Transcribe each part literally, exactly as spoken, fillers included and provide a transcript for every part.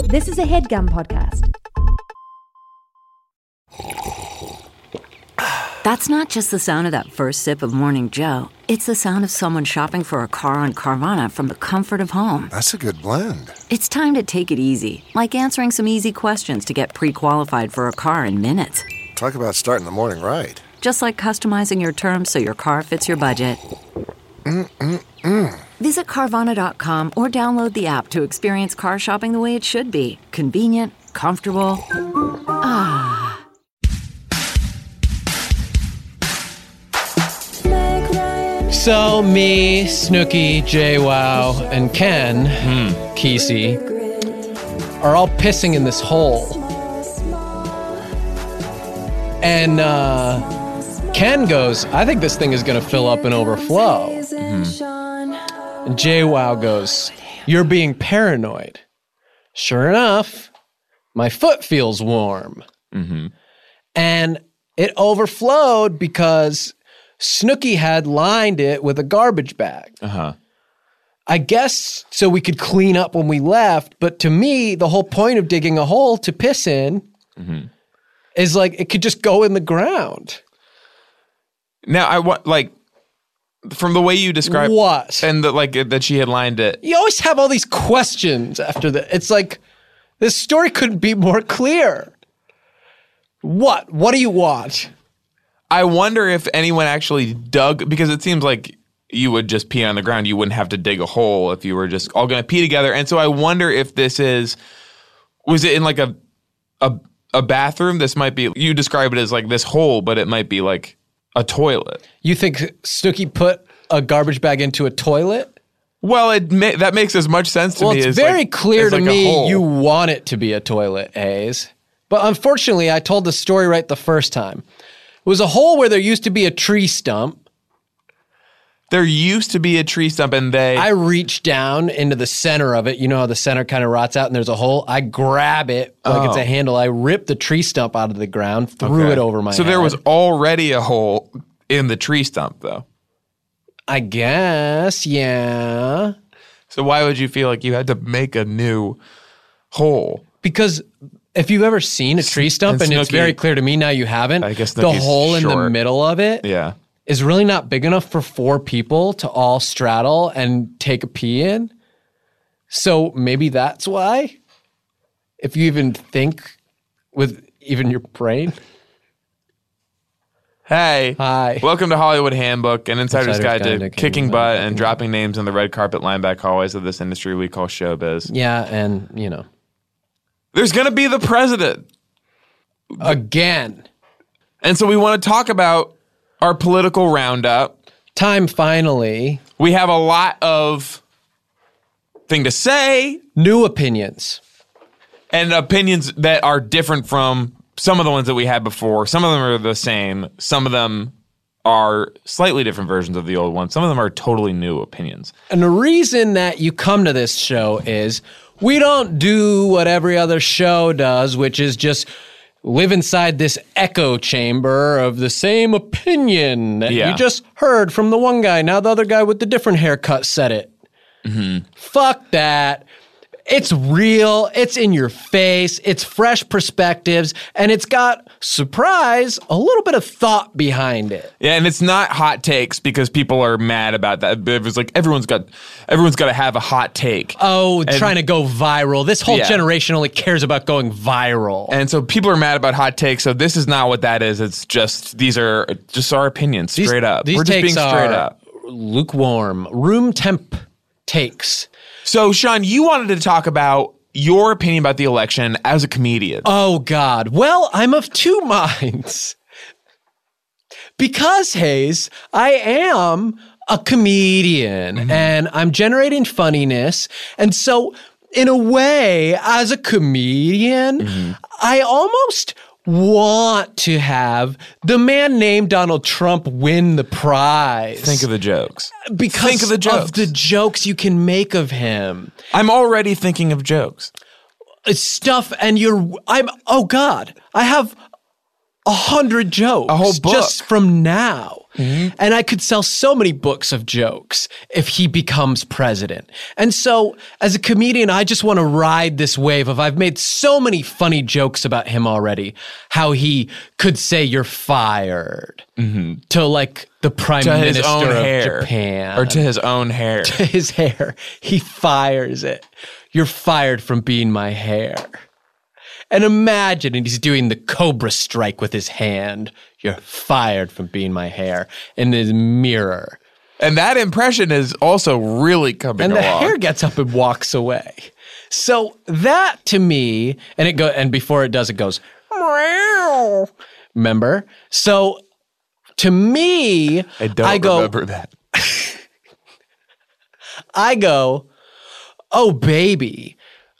This is a HeadGum podcast. That's not just the sound of that first sip of Morning Joe. It's the sound of someone shopping for a car on Carvana from the comfort of home. That's a good blend. It's time to take it easy, like answering some easy questions to get pre-qualified for a car in minutes. Talk about starting the morning right. Just like customizing your terms so your car fits your budget. Mm-mm-mm. Visit Carvana dot com or download the app to experience car shopping the way it should be. Convenient, comfortable. Ah. So me, Snooki, JWoww, and Ken, mm. Kesey, are all pissing in this hole. And uh, Ken goes, I think this thing is going to fill up and overflow. Mm. And JWoww goes, you're being paranoid. Sure enough, my foot feels warm. Mm-hmm. And it overflowed because Snooki had lined it with a garbage bag. Uh-huh. I guess so we could clean up when we left, but to me, the whole point of digging a hole to piss in mm-hmm. is like it could just go in the ground. Now, I want, like, from the way you described what? And the, like that she had lined it. You always have all these questions after that. It's like, this story couldn't be more clear. What? What do you want? I wonder if anyone actually dug, because it seems like you would just pee on the ground. You wouldn't have to dig a hole if you were just all going to pee together. And so I wonder if this is, was it in like a, a a bathroom? This might be, you describe it as like this hole, but it might be like a toilet. You think Snooki put a garbage bag into a toilet? Well, it ma- that makes as much sense to well, me. Well, it's as very like, clear to like me you want it to be a toilet, Hayes. But unfortunately, I told the story right the first time. It was a hole where there used to be a tree stump. There used to be a tree stump and they... I reached down into the center of it. You know how the center kind of rots out and there's a hole? I grab it like oh. it's a handle. I rip the tree stump out of the ground, threw okay. it over my so head. So there was already a hole in the tree stump, though? I guess, yeah. So why would you feel like you had to make a new hole? Because... if you've ever seen a tree stump, and, and Snooki, it's very clear to me now you haven't, I guess the hole short. in the middle of it yeah. is really not big enough for four people to all straddle and take a pee in. So maybe that's why, if you even think with even your brain. Hey. Hi. Welcome to Hollywood Handbook, an insider's, insider's guide, guide to, to kicking butt and dropping names in the red carpet lineback hallways of this industry we call showbiz. Yeah, and, you know. There's going to be the president. Again. And so we want to talk about our political roundup. Time finally. We have a lot of thing to say. New opinions. And opinions that are different from some of the ones that we had before. Some of them are the same. Some of them are slightly different versions of the old ones. Some of them are totally new opinions. And the reason that you come to this show is... we don't do what every other show does, which is just live inside this echo chamber of the same opinion that yeah. you just heard from the one guy. Now the other guy with the different haircut said it. Mm-hmm. Fuck that. It's real. It's in your face. It's fresh perspectives. And it's got, surprise, a little bit of thought behind it. Yeah, and it's not hot takes because people are mad about that. It was like everyone's got everyone's got to have a hot take. Oh, and, trying to go viral. This whole yeah. generation only cares about going viral. And so people are mad about hot takes. So this is not what that is. It's just, these are just our opinions, straight these, up. These We're just takes being straight are up. Lukewarm, room temp takes. So, Sean, you wanted to talk about your opinion about the election as a comedian. Oh, God. Well, I'm of two minds. Because, Hayes, I am a comedian mm-hmm. and I'm generating funniness. And so, in a way, as a comedian, mm-hmm. I almost want to have the man named Donald Trump win the prize. Think of the jokes. Because Think of the jokes. of the jokes you can make of him. I'm already thinking of jokes. It's stuff, and you're, I'm, oh God, I have a hundred jokes. A whole book. Just from now. Mm-hmm. And I could sell so many books of jokes if he becomes president. And so as a comedian, I just want to ride this wave of I've made so many funny jokes about him already, how he could say you're fired mm-hmm. to like the prime to minister his own of hair. Japan. Or to his own hair. To his hair. He fires it. You're fired from being my hair. And imagine, and he's doing the Cobra strike with his hand. You're fired from being my hair in his mirror. And that impression is also really coming and along. And the hair gets up and walks away. So that to me, and it go, and before it does, it goes, meow. Remember? So to me, I don't I go, remember that. I go, oh, baby.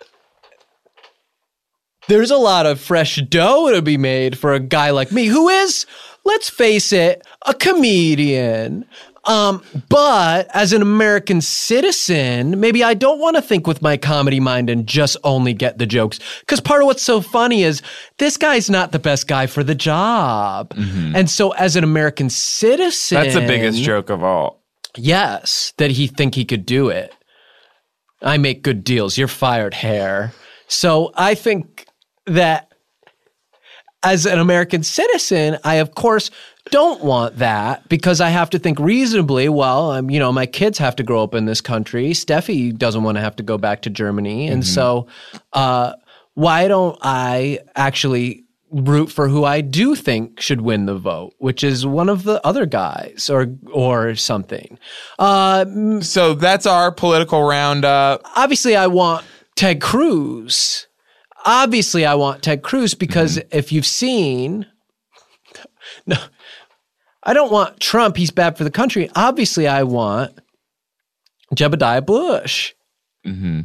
There's a lot of fresh dough to be made for a guy like me who is, let's face it, a comedian. Um, but as an American citizen, maybe I don't want to think with my comedy mind and just only get the jokes. Because part of what's so funny is this guy's not the best guy for the job. Mm-hmm. And so as an American citizen... That's the biggest joke of all. Yes, that he think he could do it. I make good deals. You're fired, hair. So I think that as an American citizen, I, of course, don't want that because I have to think reasonably. Well, um, you know, my kids have to grow up in this country. Steffi doesn't want to have to go back to Germany. And mm-hmm. so uh, why don't I actually root for who I do think should win the vote, which is one of the other guys or or something. Uh, so that's our political roundup. Obviously, I want Ted Cruz. Obviously, I want Ted Cruz because mm-hmm. if you've seen, no, I don't want Trump. He's bad for the country. Obviously, I want Jebediah Bush. Mm-hmm.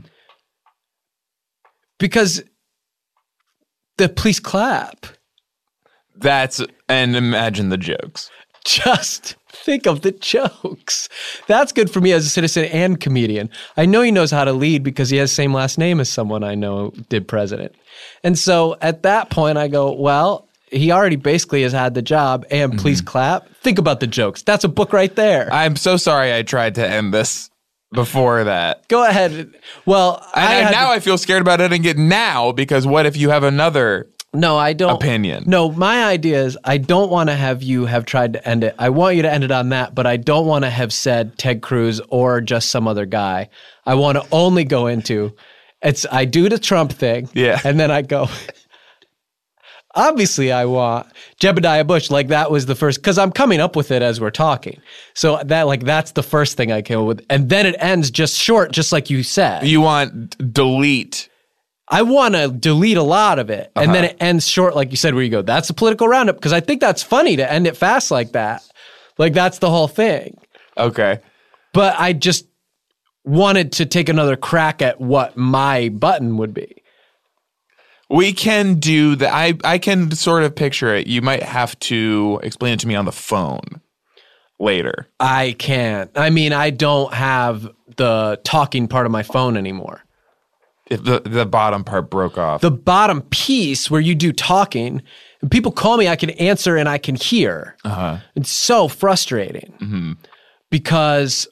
Because the police clap. That's, and imagine the jokes. Just think of the jokes. That's good for me as a citizen and comedian. I know he knows how to lead because he has the same last name as someone I know did president. And so at that point I go, well, he already basically has had the job and mm-hmm. please clap. Think about the jokes. That's a book right there. I'm so sorry I tried to end this before that. Go ahead. Well, I, I now to, I feel scared about ending it now because what if you have another No, I don't. opinion? No, my idea is I don't want to have you have tried to end it. I want you to end it on that, but I don't want to have said Ted Cruz or just some other guy. I want to only go into it's I do the Trump thing. Yeah. And then I go, obviously I want Jebediah Bush. Like that was the first, because I'm coming up with it as we're talking. So that like that's the first thing I came up with. And then it ends just short, just like you said. You want delete. I want to delete a lot of it. And uh-huh. then it ends short, like you said, where you go, that's a political roundup. Because I think that's funny to end it fast like that. Like that's the whole thing. Okay. But I just wanted to take another crack at what my button would be. We can do that. I, I can sort of picture it. You might have to explain it to me on the phone later. I can't. I mean, I don't have the talking part of my phone anymore. If the, the bottom part broke off. The bottom piece where you do talking, and people call me, I can answer and I can hear. Uh-huh. It's so frustrating mm-hmm. because...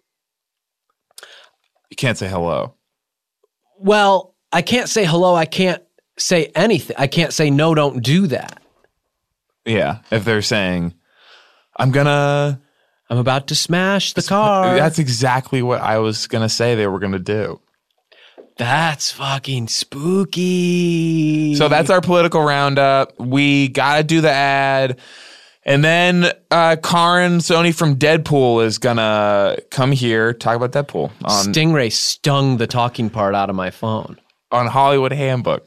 You can't say hello. Well, I can't say hello. I can't say anything. I can't say, no, don't do that. Yeah. If they're saying, I'm gonna... I'm about to smash the car. That's exactly what I was gonna say they were gonna do. That's fucking spooky. So that's our political roundup. We got to do the ad. And then uh, Karan Soni from Deadpool is going to come here, talk about Deadpool. On, Stingray stung the talking part out of my phone. On Hollywood Handbook.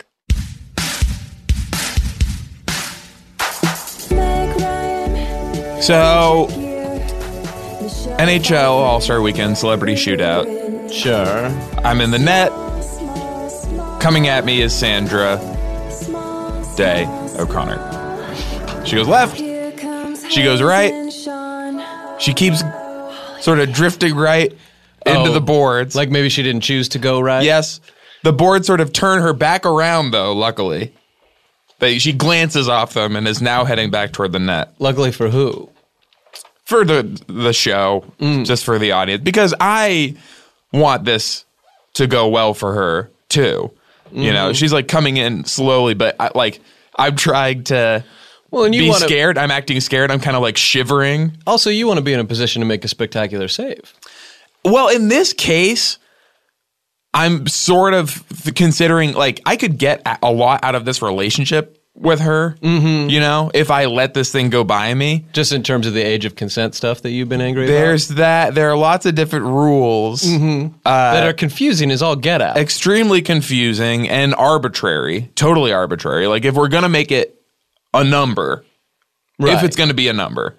So, N H L All-Star Weekend Celebrity Shootout. Sure. I'm in the net. Coming at me is Sandra Day O'Connor. She goes left. She goes right. She keeps sort of drifting right into oh, the boards. Like maybe she didn't choose to go right? Yes. The boards sort of turn her back around, though, luckily. But she glances off them and is now heading back toward the net. Luckily for who? for the the show, Mm. just for the audience, because I want this to go well for her too. You Mm-hmm. know, she's like coming in slowly, but I, like I'm trying to Well, and you be wanna- scared. I'm acting scared. I'm kind of like shivering. Also, you want to be in a position to make a spectacular save. Well, in this case, I'm sort of considering like I could get a- a lot out of this relationship with her. Mm-hmm. You know, if I let this thing go by me. Just in terms of the age of consent stuff that you've been angry about. There's that. There are lots of different rules Mm-hmm. that are confusing as all get out. extremely confusing and arbitrary, totally arbitrary. Like if we're going to make it a number, Right. if it's going to be a number,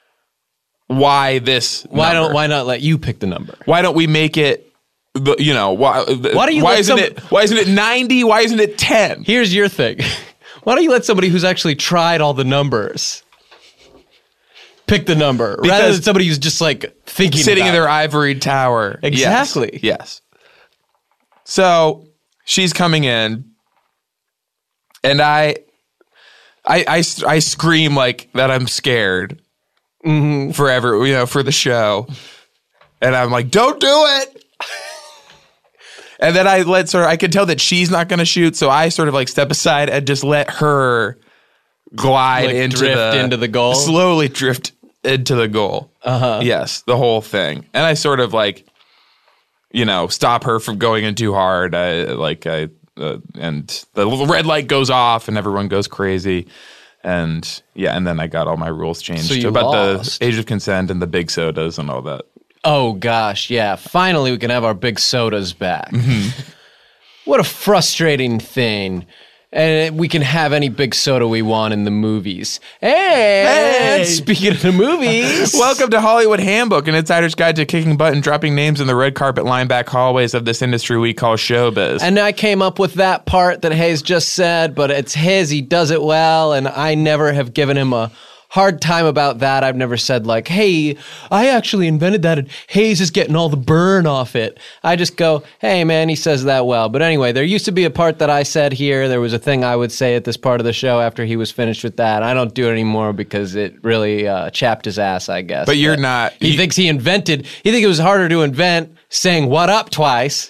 why this Why number? don't why not let you pick the number? Why don't we make it the, you know, why Why do you why let isn't some- it why isn't it ninety? Why isn't it ten? Here's your thing. Why don't you let somebody who's actually tried all the numbers pick the number rather Because- than somebody who's just like thinking Sitting in about their it? ivory tower. Yes. Exactly. Yes. So she's coming in, and I, I, I, I scream like that. I'm scared Mm-hmm. forever, you know, for the show, and I'm like, "Don't do it." And then I let sort of, I can tell that she's not going to shoot, so I sort of like step aside and just let her glide Like into drift the into the goal? slowly drift into the goal. Uh-huh. Yes, the whole thing. And I sort of like, you know, stop her from going in too hard. I like I uh, and the little red light goes off and everyone goes crazy. And yeah, and then I got all my rules changed So you about lost. the age of consent and the big sodas and all that. Oh gosh, yeah. Finally we can have our big sodas back. Mm-hmm. What a frustrating thing. And we can have any big soda we want in the movies. And Hey! speaking of the movies, Welcome to Hollywood Handbook, an insider's guide to kicking butt and dropping names in the red carpet line back hallways of this industry we call showbiz. and I came up with that part that Hayes just said, but it's his. He does it well, and I never have given him a hard time about that. I've never said like, hey, I actually invented that and Hayes is getting all the burn off it. I just go, hey man, he says that well. But anyway, there used to be a part that I said here. There was a thing I would say at this part of the show after he was finished with that. I don't do it anymore because it really uh, chapped his ass, I guess. But you're not- He you- thinks he invented, he thinks it was harder to invent saying what up twice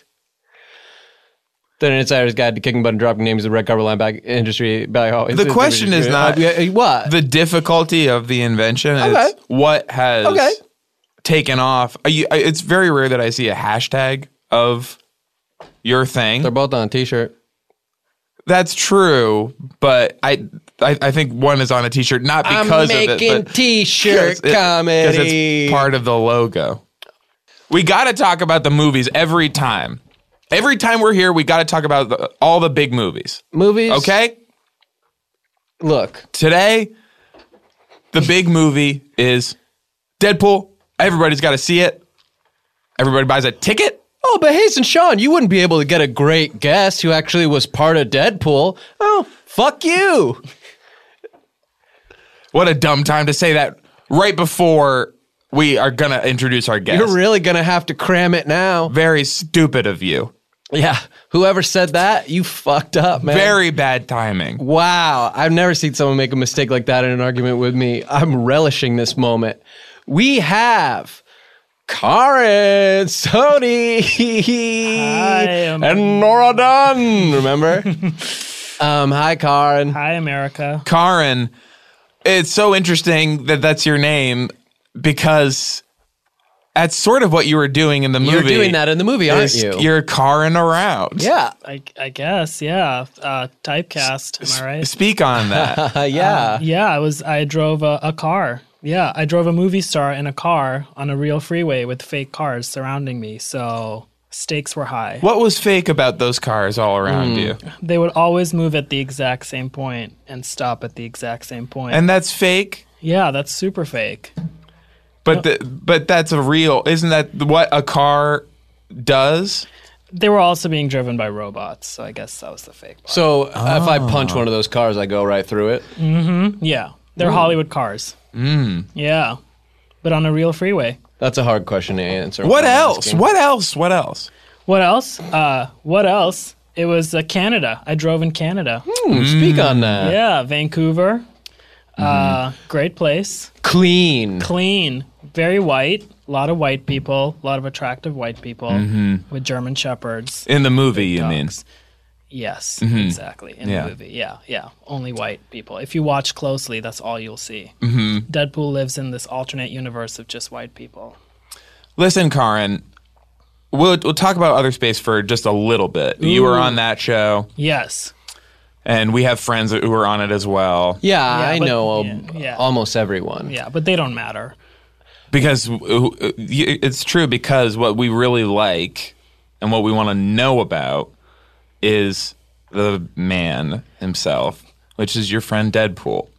than an insider's guide to kicking butt and dropping names of the red carpet line back industry. Back hall. The question is not Uh, what? the difficulty of the invention. Okay. It's what has Okay. taken off. Are you- It's very rare that I see a hashtag of your thing. They're both on a t-shirt. That's true, but I, I I think one is on a t-shirt not because I'm of making it, but t-shirt because it- comedy. because it's part of the logo. We got to talk about the movies every time. Every time we're here, we got to talk about the, all the big movies. Movies. Okay? Look, Today, the big movie is Deadpool. Everybody's got to see it. Everybody buys a ticket. oh, but Hayes and Sean, you wouldn't be able to get a great guest who actually was part of Deadpool. Oh, fuck you. What a dumb time to say that right before we are going to introduce our guest. You're really gonna have to cram it now. Very stupid of you. Yeah. Whoever said that, you fucked up, man. Very bad timing. Wow, I've never seen someone make a mistake like that in an argument with me. I'm relishing this moment. We have Karen, Sony, I'm- and Nora Dunn. Remember? um, hi, Karen. Hi, America. Karen, it's so interesting that that's your name because that's sort of what you were doing in the movie. You're doing that in the movie, aren't is you? You're Karen around. Yeah, I, I guess, yeah. Uh, typecast, am I right? Speak on that. uh, yeah. Yeah, I was. I drove a, a car. Yeah, I drove a movie star in a car on a real freeway with fake cars surrounding me. So stakes were high. What was fake about those cars all around Hmm. you? They would always move at the exact same point and stop at the exact same point. And that's fake? yeah, that's super fake. But the, but that's a real, isn't that what a car does? They were also being driven by robots, so I guess that was the fake part. So uh, if I punch one of those cars, I go right through it. yeah, they're Hollywood cars. Mm. Yeah, but on a real freeway. That's a hard question to answer. What I'm else? asking. What else? What else? What else? Uh, what else? It was uh, Canada. I drove in Canada. Hmm, speak on that. Yeah, Vancouver. Uh, great place. Clean. Clean. Very white. A lot of white people. A lot of attractive white people Mm-hmm. with German shepherds. In the movie, you dogs. mean? Yes, Mm-hmm. exactly. In Yeah. the movie. Yeah, yeah. Only white people. If you watch closely, that's all you'll see. Mm-hmm. Deadpool lives in this alternate universe of just white people. Listen, Karin, we'll, we'll talk about Other Space for just a little bit. You were on that show, Yes. and we have friends who are on it as well. Yeah, Yeah, I but- know yeah, yeah. almost everyone. Yeah, but they don't matter. Because uh, it's true, because what we really like and what we want to know about is the man himself, which is your friend Deadpool.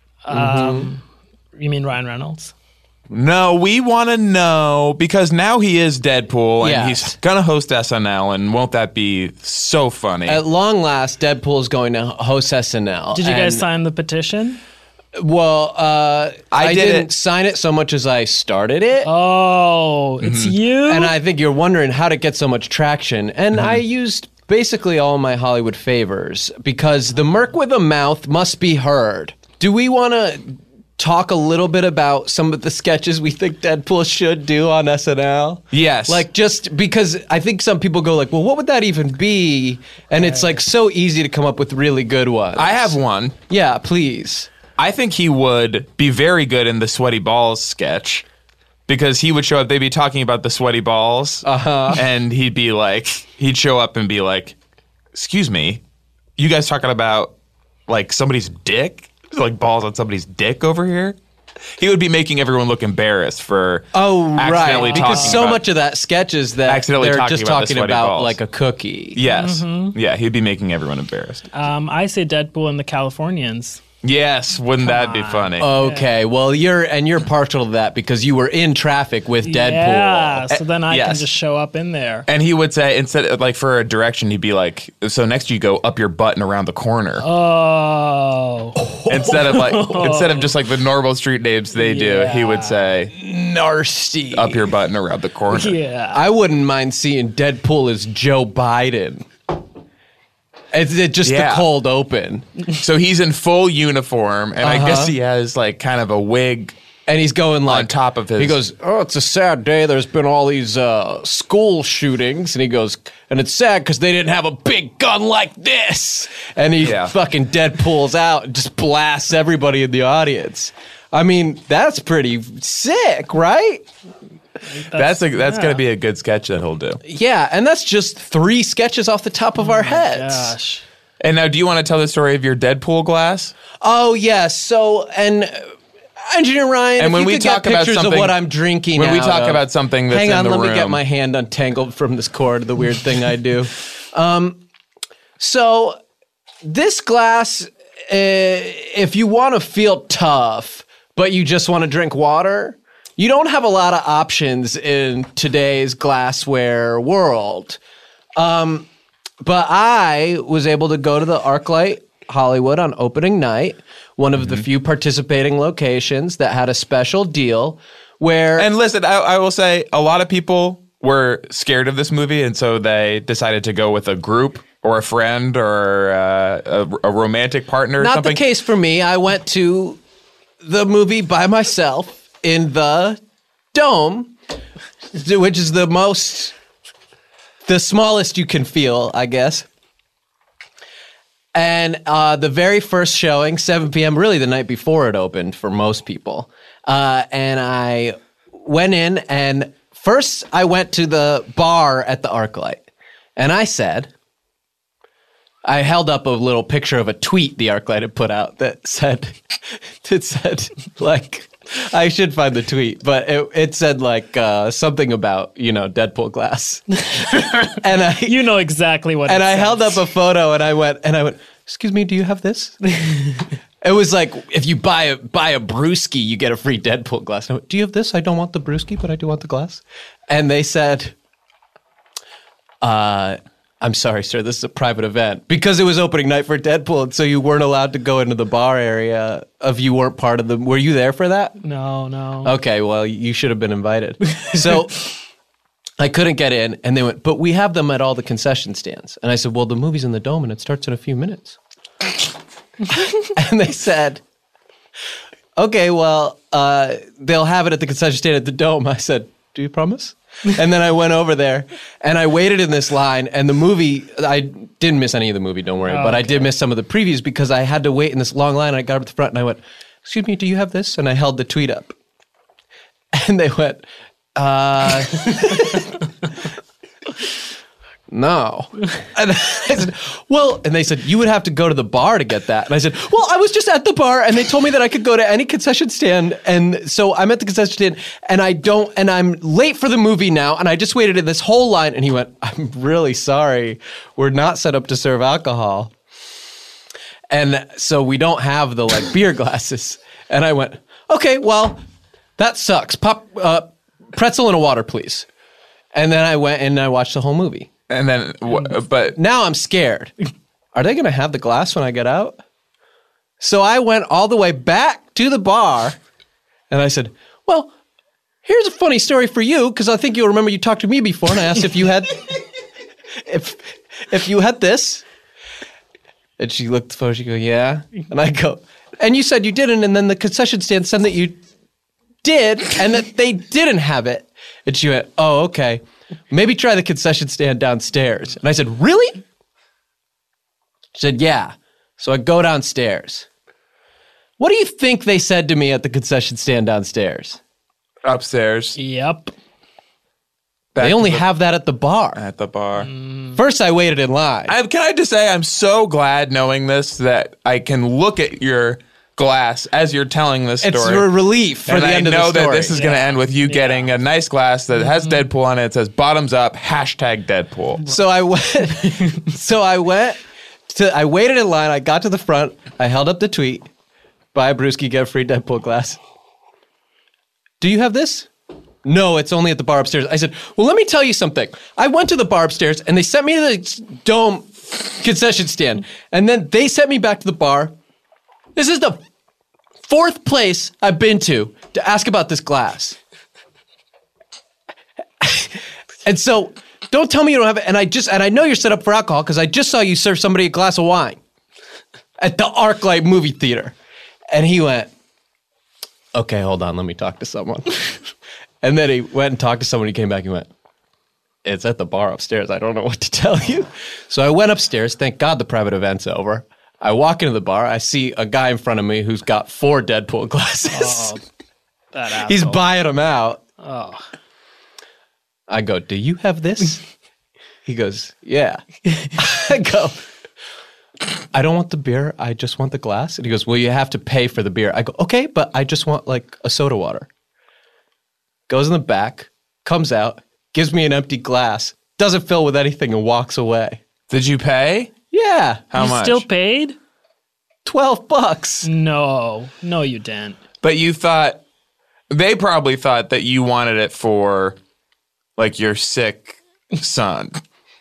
You mean Ryan Reynolds? No, we want to know, because now he is Deadpool and Yes. he's going to host S N L, and won't that be so funny? At long last, Deadpool's going to host S N L. Did you guys and- sign the petition? Well, uh, I I, did didn't it. sign it so much as I started it. Oh, it's you? And I think you're wondering how to get so much traction. And I used basically all my Hollywood favors because the Merc with a mouth must be heard. Do we want to talk a little bit about some of the sketches we think Deadpool should do on S N L? Yes. Like, just because I think some people go like, well, what would that even be? And it's like so easy to come up with really good ones. I have one. Yeah, please. I think he would be very good in the sweaty balls sketch, because he would show up. They'd be talking about the sweaty balls, uh-huh. and he'd be like, he'd show up and be like, "Excuse me, you guys talking about like somebody's dick, like balls on somebody's dick over here?" He would be making everyone look embarrassed for Oh, accidentally right. talking Because so about- much of that sketch is that Accidentally they're talking just about the talking sweaty about balls. like a cookie. Yes, Mm-hmm. yeah, he'd be making everyone embarrassed. um, I say Deadpool and the Californians. Yes, wouldn't that be funny? Okay, well, you're and you're partial to that because you were in traffic with Deadpool. Yeah, so then I can yes. just show up in there. And he would say, instead of like for a direction, he'd be like, "So next you go up your butt and around the corner," Oh. instead of like instead of just like the normal street names they do. He would say, Nasty. "Up your butt and around the corner." Yeah. I wouldn't mind seeing Deadpool as Joe Biden. It's it just Yeah. the cold open. So he's in full uniform, and I Uh-huh. guess he has like kind of a wig. And he's going like On top of his- He goes, "Oh, it's a sad day. There's been all these uh, school shootings," and he goes, "And it's sad because they didn't have a big gun like this." And he Yeah. fucking Deadpool's out and just blasts everybody in the audience. I mean, that's pretty sick, right? That's a, that's yeah. going to be a good sketch that he'll do. Yeah, and that's just three sketches off the top of our heads. Gosh. And now, do you want to tell the story of your Deadpool glass? Oh yes. So and. uh, Engineer Ryan, And if when you we could talk get about pictures of something- what I'm drinking when we out talk of- about something that's hang in on, the let me get room. my hand untangled from this cord, the weird thing I do. Um, so this glass, uh, if you want to feel tough, but you just want to drink water, you don't have a lot of options in today's glassware world. Um, but I was able to go to the ArcLight Hollywood on opening night, one of the few participating locations that had a special deal where And listen, I, I will say a lot of people were scared of this movie, and so they decided to go with a group or a friend or uh, a, a romantic partner or not something. the case for me. I went to the movie by myself in the Dome, which is the most, the smallest you can feel, I guess. And uh, the very first showing, seven p.m., really the night before it opened for most people. Uh, and I went in, and first I went to the bar at the ArcLight. And I said, I held up a little picture of a tweet the ArcLight had put out that said, it said, like, I should find the tweet, but it, it said, like, uh, something about, you know, Deadpool glass. and I, You know exactly what and it I says. held up a photo, and I went, and I went, excuse me, do you have this? It was like, if you buy a buy a brewski, you get a free Deadpool glass. I went, do you have this? I don't want the brewski, but I do want the glass. And they said, uh, I'm sorry, sir, this is a private event. Because it was opening night for Deadpool, and so you weren't allowed to go into the bar area if you weren't part of the, were you there for that? No, no. Okay, well, you should have been invited. So I couldn't get in, and they went, but we have them at all the concession stands. And I said, well, the movie's in the Dome, and it starts in a few minutes. And they said, okay, well, uh, they'll have it at the concession stand at the Dome. I said, do you promise? And then I went over there and I waited in this line, and the movie, I didn't miss any of the movie, don't worry, oh, but okay. I did miss some of the previews because I had to wait in this long line. I got up at the front and I went, excuse me, do you have this? And I held the tweet up. And they went, uh, no. And I said, well, and they said, you would have to go to the bar to get that. And I said, well, I was just at the bar and they told me that I could go to any concession stand. And so I'm at the concession stand and I don't, and I'm late for the movie now. And I just waited in this whole line. And he went, I'm really sorry. We're not set up to serve alcohol. And so we don't have the like beer glasses. And I went, okay, well, that sucks. Pop, uh, pretzel and a water, please. And then I went and I watched the whole movie. And then, but now I'm scared. Are they going to have the glass when I get out? So I went all the way back to the bar and I said, well, here's a funny story for you because I think you'll remember you talked to me before and I asked if you had, if, if you had this. And she looked at the photo, she go, yeah. And I go, and you said you didn't. And then the concession stand said that you did and that they didn't have it. And she went, oh, okay. Maybe try the concession stand downstairs. And I said, really? She said, yeah. So I go downstairs. What do you think they said to me at the concession stand downstairs? Upstairs. Yep. Back they only the, have that at the bar. At the bar. Mm. First, I waited in line. I, can I just say, I'm so glad knowing this that I can look at your glass as you're telling this story. It's a relief for and the I end of the story. I know that this is yeah. going to end with you yeah. getting a nice glass that has mm-hmm. Deadpool on it. It says bottoms up, hashtag Deadpool. So I went, so I went to, I waited in line. I got to the front. I held up the tweet. Buy a brewski, get a free Deadpool glass. Do you have this? No, it's only at the bar upstairs. I said, well, let me tell you something. I went to the bar upstairs and they sent me to the Dome concession stand. And then they sent me back to the bar. This is the fourth place I've been to to ask about this glass. And so don't tell me you don't have it. And I just, and I know you're set up for alcohol because I just saw you serve somebody a glass of wine at the ArcLight movie theater. And he went, okay, hold on. Let me talk to someone. And then he went and talked to someone. He came back and went, it's at the bar upstairs. I don't know what to tell you. So I went upstairs. Thank God the private event's over. I walk into the bar. I see a guy in front of me who's got four Deadpool glasses. Oh, that asshole. He's buying them out. Oh. I go, do you have this? He goes, yeah. I go, I don't want the beer. I just want the glass. And he goes, well, you have to pay for the beer. I go, okay, but I just want like a soda water. Goes in the back, comes out, gives me an empty glass, doesn't fill with anything and walks away. Did you pay? Yeah. How you much? Still paid? twelve bucks. No. No, you didn't. But you thought, they probably thought that you wanted it for like your sick son.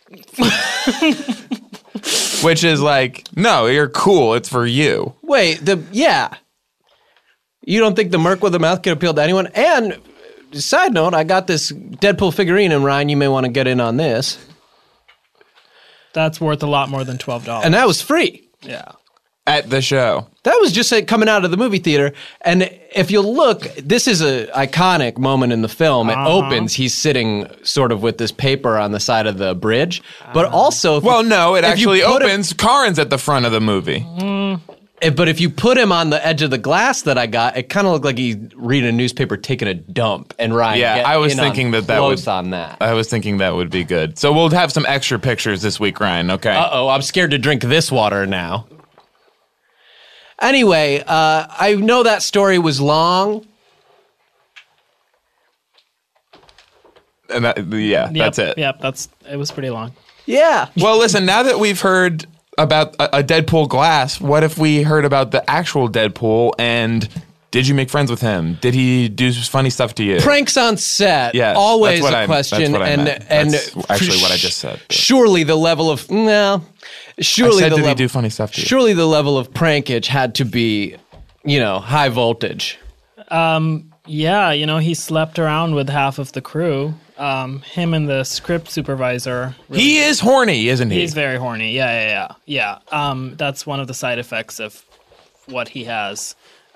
Which is like, no, you're cool. It's for you. Wait, the yeah. You don't think the Merc with the mouth can appeal to anyone? And side note, I got this Deadpool figurine, and Ryan, you may want to get in on this. That's worth a lot more than twelve dollars. And that was free. Yeah. At the show. That was just like, coming out of the movie theater. And if you look, this is an iconic moment in the film. It uh-huh. opens, he's sitting sort of with this paper on the side of the bridge. Uh-huh. But also... If well, you, no, it actually opens. Him, Karin's at the front of the movie. Mm. But if you put him on the edge of the glass that I got, it kind of looked like he's reading a newspaper taking a dump. And Ryan, yeah, I was thinking that that was would on that. I was thinking that would be good. So we'll have some extra pictures this week, Ryan. Okay. Uh oh, I'm scared to drink this water now. Anyway, uh, I know that story was long. And that, yeah, Yep, that's it. Yep, that's it was pretty long. Yeah. Well, listen, now that we've heard about a, a Deadpool glass, what if we heard about the actual Deadpool and did you make friends with him? Did he do funny stuff to you? Pranks on set. Yes, always that's what a I- question. that's what I and meant. and That's actually what I just said. Surely the level of no. Surely I said, the did he level, do funny stuff to you? Surely the level of prankage had to be, you know, high voltage. Um, yeah, you know, he slept around with half of the crew. Um, him and the script supervisor. Really, He is horny, isn't he? he's very horny. Yeah, yeah, yeah, yeah. Um, that's one of the side effects of what he has.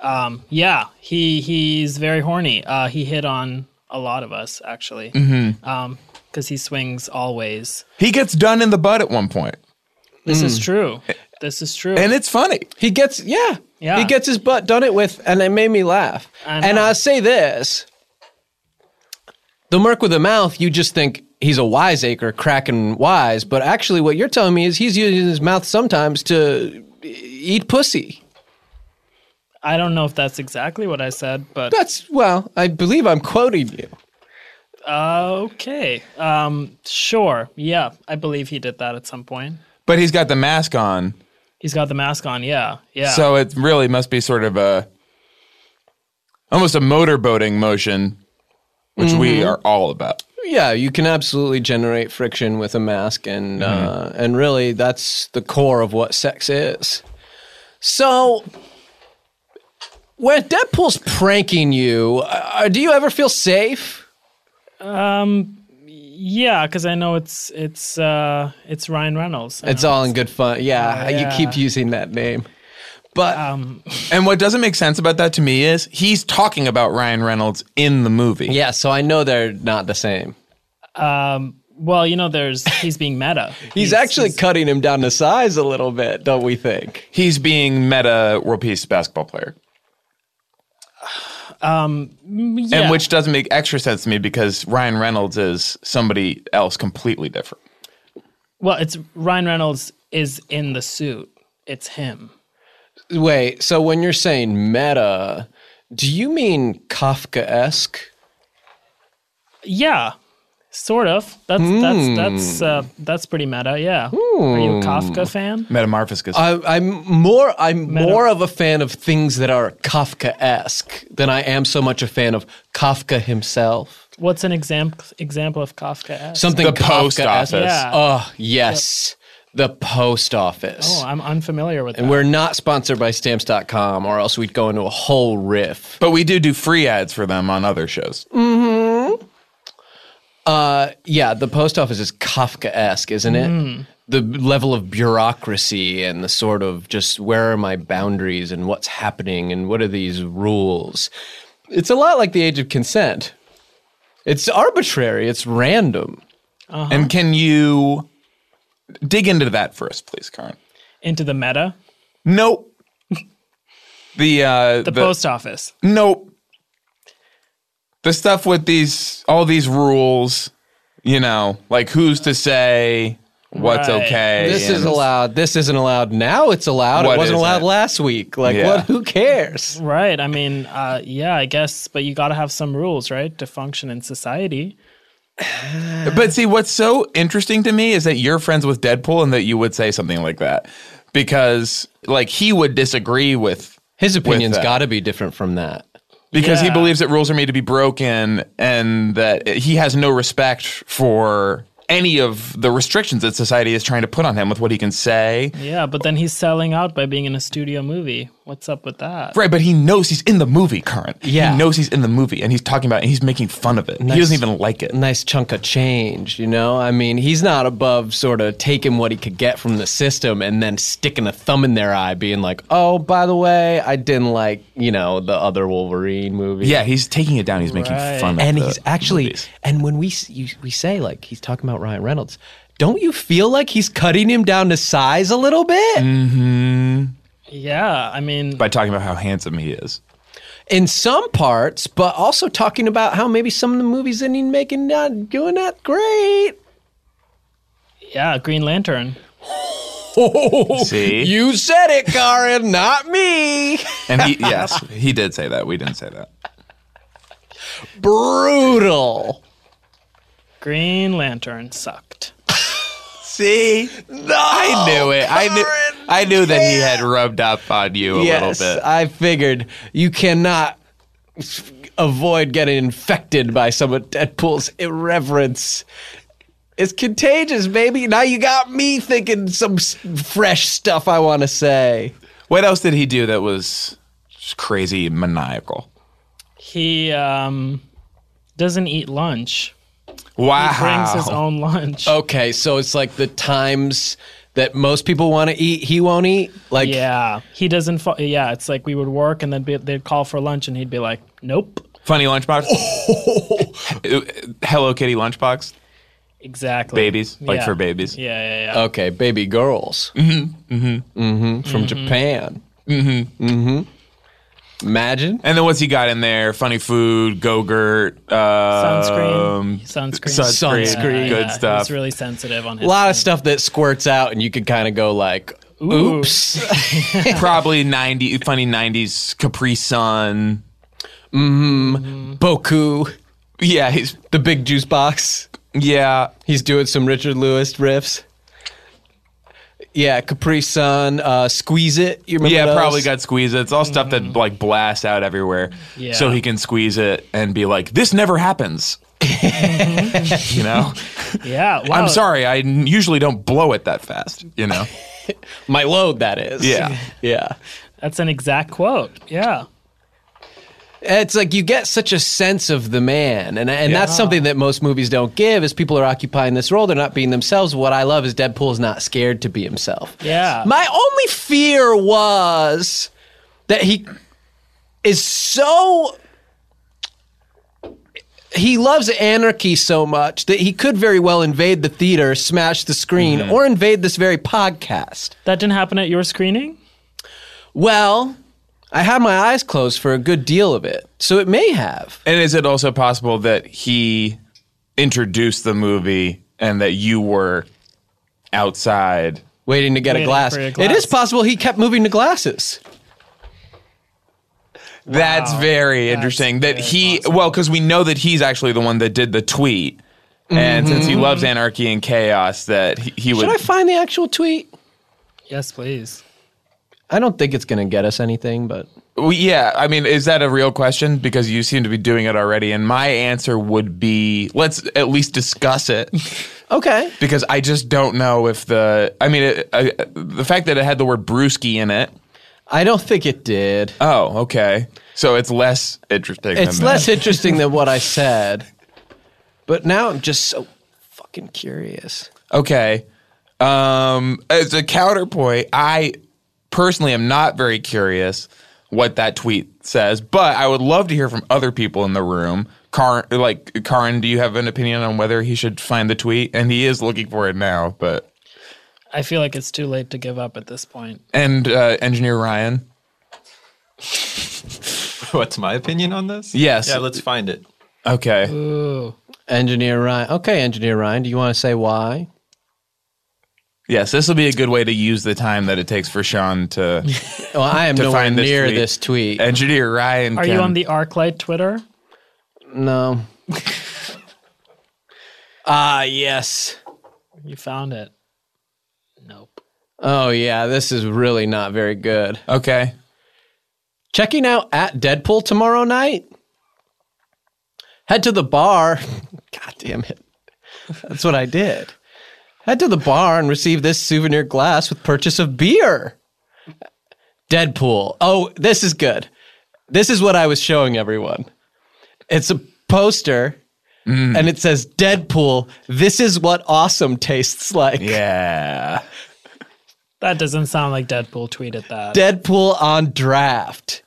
Um, yeah, he he's very horny. Uh, he hit on a lot of us, actually. Mm-hmm. Um, because he swings always. He gets done in the butt at one point. This Mm. is true. This is true. And it's funny. He gets, yeah. Yeah. He gets his butt done it with, and it made me laugh. I know. And I'll say this. The Merc with a mouth, you just think he's a wiseacre, cracking wise, but actually what you're telling me is he's using his mouth sometimes to eat pussy. I don't know if that's exactly what I said, but That's, well, I believe I'm quoting you. uh, okay. Um, sure. Yeah, I believe he did that at some point. But he's got the mask on. He's got the mask on. Yeah, yeah. So it really must be sort of a almost a motorboating motion, which we are all about. Yeah, you can absolutely generate friction with a mask, and uh, and really that's the core of what sex is. So, when Deadpool's pranking you, uh, do you ever feel safe? Um, yeah, because I know it's it's uh it's Ryan Reynolds. I It's know. all in good fun. Yeah, Uh, you yeah. keep using that name. But Um, And what doesn't make sense about that to me is he's talking about Ryan Reynolds in the movie. yeah, so I know they're not the same. um. Well, you know, there's he's being meta. He's, actually cutting him down to size a little bit, don't we think? He's being meta world peace basketball player. yeah. And which doesn't make extra sense to me because Ryan Reynolds is somebody else completely different. Well, it's Ryan Reynolds is in the suit. It's him. Wait, so when you're saying meta, do you mean Kafka-esque? Yeah, sort of. That's that's that's uh, that's pretty meta. Yeah. Are you a Kafka fan? Metamorphosis. I, I'm more. I'm more of a fan of things that are Kafka-esque than I am so much a fan of Kafka himself. What's an example example of Kafka? Something The post Kafka-esque. office. Yeah. Oh yes, the post office. Oh, I'm unfamiliar with and that. we're not sponsored by Stamps dot com, or else we'd go into a whole riff. but we do do free ads for them on other shows. Uh, yeah, the post office is Kafka-esque, isn't it? The level of bureaucracy and the sort of just where are my boundaries and what's happening and what are these rules. It's a lot like the age of consent. It's arbitrary. It's random. And can you dig into that for us, please, Karan? Into the meta, Nope. The uh, the, post office. Nope. The stuff with these, all these rules, you know, like who's to say what's Right. okay. This and- is allowed. This isn't allowed. Now it's allowed. What it wasn't is allowed it? last week. Like, Yeah. what? Who cares? Right. I mean, uh, yeah, I guess, but you got to have some rules, right, to function in society. But see, what's so interesting to me is that you're friends with Deadpool and that you would say something like that because, like, he would disagree with His opinion's that. got to be different from that. because he Yeah. believes that rules are made to be broken and that he has no respect for any of the restrictions that society is trying to put on him with what he can say. Yeah, but then he's selling out by being in a studio movie. What's up with that? Right, but he knows he's in the movie, Current. Yeah. He knows he's in the movie and he's talking about it and he's making fun of it. Nice. He doesn't even like it. Nice chunk of change, you know? I mean, he's not above sort of taking what he could get from the system and then sticking a thumb in their eye, being like, oh, by the way, I didn't like, you know, the other Wolverine movie. Yeah, he's taking it down. He's making Right. fun of And the he's actually, movies. and when we s- you, we say, like, he's talking about Ryan Reynolds, don't you feel like he's cutting him down to size a little bit? Mm. Yeah, I mean, By talking about how handsome he is. In some parts, but also talking about how maybe some of the movies that he's making not doing that great. yeah, Green Lantern. See? You said it, Karin, not me. And he, yes, he did say that. We didn't say that. Brutal. Green Lantern sucked. See? No, I knew it. I knew I knew that he had rubbed up on you a yes, little bit. I figured you cannot f- avoid getting infected by some of Deadpool's irreverence. It's contagious, baby. Now you got me thinking some s- fresh stuff I want to say. What else did he do that was just crazy maniacal? He um, doesn't eat lunch. Wow. He brings his own lunch. Okay, so it's like the times that most people want to eat, he won't eat? Like, yeah, he doesn't. Fo- yeah, it's like we would work and then be, they'd call for lunch and he'd be like, "Nope." Funny lunchbox. Hello Kitty lunchbox. Exactly. Babies, like Yeah. for babies. Yeah, yeah, yeah. okay, baby girls. Mm-hmm. Mm-hmm. Mm-hmm. From Japan. Mm-hmm. Mm-hmm. Imagine. And then what's he got in there? Funny food, Go-Gurt, uh, Sunscreen. Sunscreen. sunscreen, Sunscreen. good Yeah, stuff. He's really sensitive on his A lot of skin. stuff that squirts out, and you could kind of go like, Ooh. oops. Probably ninety funny nineties Capri Sun. Boku. Yeah, he's The big juice box. yeah. He's doing some Richard Lewis riffs. Yeah, Capri Sun, uh, Squeeze It. You remember Yeah, those? probably got squeeze it. It's all stuff that like blasts out everywhere. Yeah. So he can squeeze it and be like, this never happens. You know? Yeah. Wow. I'm sorry, I n- usually don't blow it that fast, you know? My load, that is. Yeah. Yeah. That's an exact quote. Yeah. It's like you get such a sense of the man, and and that's something that most movies don't give. Is people are occupying this role, they're not being themselves. What I love is Deadpool's not scared to be himself. Yeah. My only fear was that he is so. He loves anarchy so much that he could very well invade the theater, smash the screen, or invade this very podcast. That didn't happen at your screening? Well, I had my eyes closed for a good deal of it, so it may have. And is it also possible that he introduced the movie and that you were outside? Waiting to get a Waiting glass. for a It glass. is possible he kept moving the glasses. That's very interesting. That very he, possible. well, because we know that he's actually the one that did the tweet. And since he loves anarchy and chaos, that he, he would. Should I find the actual tweet? Yes, please. I don't think it's going to get us anything, but Well, yeah, I mean, is that a real question? Because you seem to be doing it already. And my answer would be let's at least discuss it. okay. Because I just don't know if the. I mean, it, uh, the fact that it had the word brewski in it. I don't think it did. Oh, okay. So it's less interesting. It's than less that. interesting than what I said. But now I'm just so fucking curious. Okay. Um, as a counterpoint, I personally am not very curious what that tweet says, but I would love to hear from other people in the room. Car- like Karin, do you have an opinion on whether he should find the tweet? And he is looking for it now, but I feel like it's too late to give up at this point. and uh, engineer Ryan. What's my opinion on this? Yes. Yeah, let's find it. Okay. Ooh. Engineer Ryan. Okay, Engineer Ryan, do you want to say why? Yes, this will be a good way to use the time that it takes for Sean to Well, I am To nowhere find this near tweet. this tweet. engineer Ryan. Are can, you on the ArcLight Twitter? No. Ah, yes. You found it. Nope. Oh, yeah, this is really not very good. Okay. Checking out at Deadpool tomorrow night. Head to the bar. God damn it. That's what I did. Head to the bar and receive this souvenir glass with purchase of beer. Deadpool. Oh, this is good. This is what I was showing everyone. It's a poster and it says, Deadpool, this is what awesome tastes like. Yeah. That doesn't sound like Deadpool tweeted that. Deadpool on draft.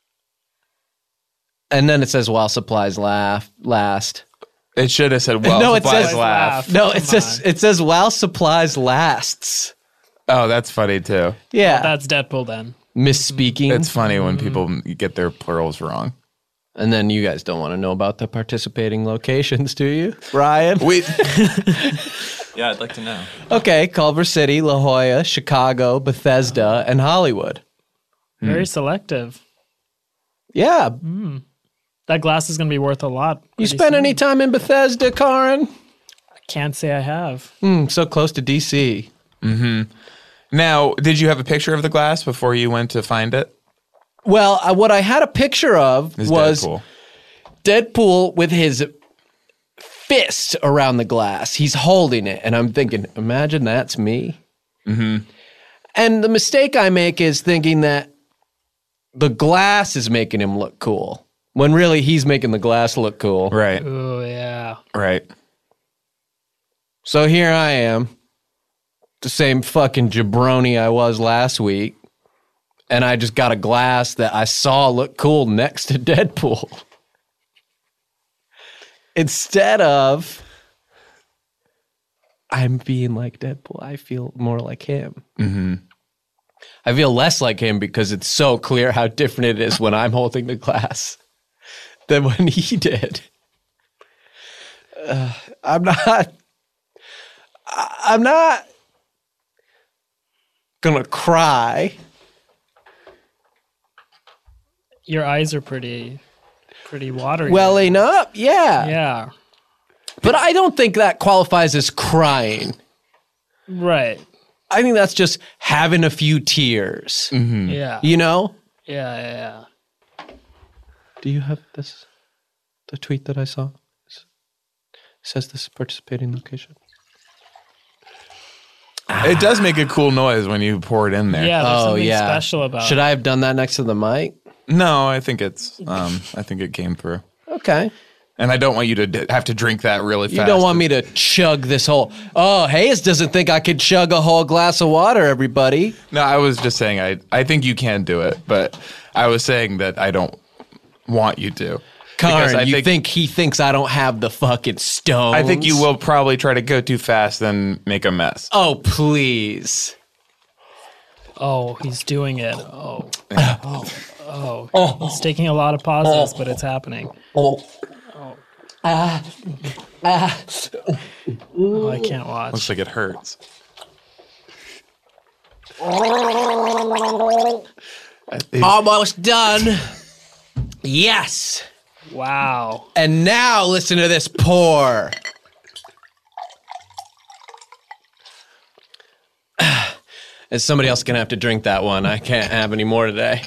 And then it says, while supplies laugh, last. It should have said, well, No, it supplies says- laugh. No, Come it says on. it says while supplies lasts. Oh, that's funny too. Yeah. That's Deadpool then. Misspeaking. It's funny when people get their plurals wrong. And then you guys don't want to know about the participating locations, do you, Ryan? We Yeah, I'd like to know. Okay, Culver City, La Jolla, Chicago, Bethesda, and Hollywood. Very selective. Yeah. That glass is going to be worth a lot. You pretty spent soon. any time in Bethesda, Karin? I can't say I have. Hmm, so close to D C. now, did you have a picture of the glass before you went to find it? Well, uh, what I had a picture of Is was Deadpool. Deadpool with his fist around the glass. He's holding it, and I'm thinking, imagine that's me. Mm-hmm. And the mistake I make is thinking that the glass is making him look cool, when really he's making the glass look cool. Right, Oh, yeah. right. So here I am. the same fucking jabroni I was last week, and I just got a glass that I saw look cool next to Deadpool. Instead of I'm being like Deadpool, I feel more like him. Mm-hmm. I feel less like him because it's so clear how different it is when I'm holding the glass than when he did. Uh, I'm not. I'm not gonna cry. Your eyes are pretty, pretty watery. Welling up, yeah. Yeah. But I don't think that qualifies as crying. Right. I think that's just having a few tears. Mm-hmm. Yeah. You know? Yeah, yeah, yeah. Do you have this? The tweet that I saw? It says this is participating location. It does make a cool noise when you pour it in there. Yeah, there's Oh, something yeah. special about Should it. I have done that next to the mic? No, I think it's. Um, I think it came through, Okay. and I don't want you to d- have to drink that really fast. You don't want me to chug this whole... Oh, Hayes doesn't think I could chug a whole glass of water, everybody. No, I was just saying. I I think you can do it, but I was saying that I don't want you to. Because Karn, I you think, think he thinks I don't have the fucking stones? I think you will probably try to go too fast and make a mess. Oh, please. Oh, he's doing it. Oh. Oh. Oh. He's taking a lot of pauses, but it's happening. Oh. Oh, I can't watch. Looks like it hurts. Almost done. Yes. Wow. And now listen to this pour. And somebody else is going to have to drink that one. I can't have any more today.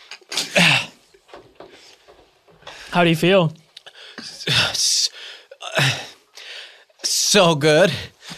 How do you feel? So good.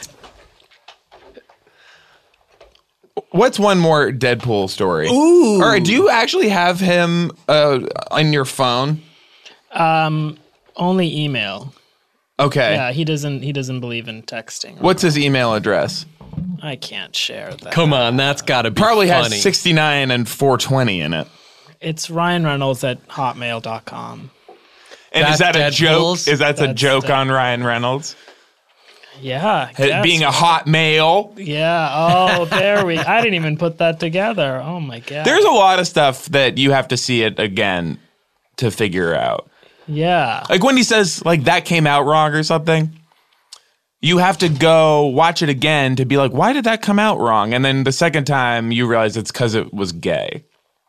What's one more Deadpool story? Ooh. All right, do you actually have him uh, on your phone? Um, only email. Okay. Yeah, he doesn't. He doesn't believe in texting. What's his email address? I can't share that. Come on, that's got to be Probably funny. has sixty-nine and four twenty in it. It's Ryan Reynolds at hotmail dot com. And That's is that a Deadpool's? joke? Is that a That's joke the- on Ryan Reynolds? Yeah. H- guess. Being a hot male. Yeah. Oh, there we. I didn't even put that together. Oh my god. There's a lot of stuff that you have to see it again to figure out. Yeah. Like when he says, like, that came out wrong or something, you have to go watch it again to be like, why did that come out wrong? And then the second time you realize it's because it was gay.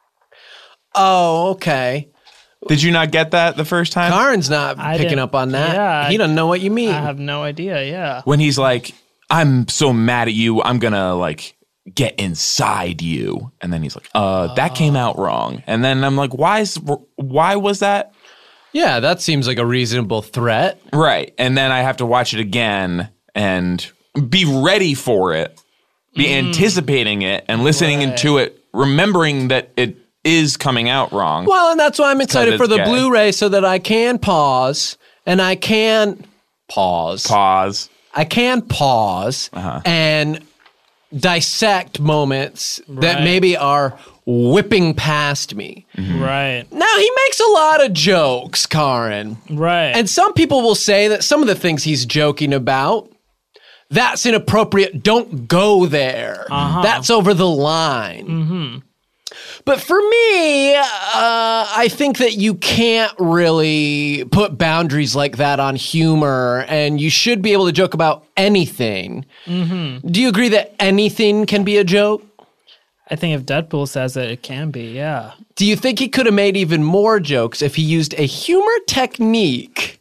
Oh, okay. Did you not get that the first time? Karn's not I picking didn't- up on that. yeah, he I- doesn't know what you mean. I have no idea. Yeah. When he's like, I'm so mad at you, I'm gonna like get inside you. And then he's like, uh, that came out wrong. And then I'm like, why is, why was that? Yeah, that seems like a reasonable threat. Right. And then I have to watch it again and be ready for it, be anticipating it and listening Right. to it, remembering that it is coming out wrong. Well, and that's why I'm excited it's for the gay. Blu-ray so that I can pause and I can pause. Pause. I can pause Uh-huh. and dissect moments that Right. maybe are whipping past me. Right. Now, he makes a lot of jokes, Karin. Right. And some people will say that some of the things he's joking about, that's inappropriate. Don't go there. Uh-huh. That's over the line. Mm-hmm. But for me, uh, I think that you can't really put boundaries like that on humor, and you should be able to joke about anything. Mm-hmm. Do you agree that anything can be a joke? I think if Deadpool says it, it can be. Yeah. Do you think he could have made even more jokes if he used a humor technique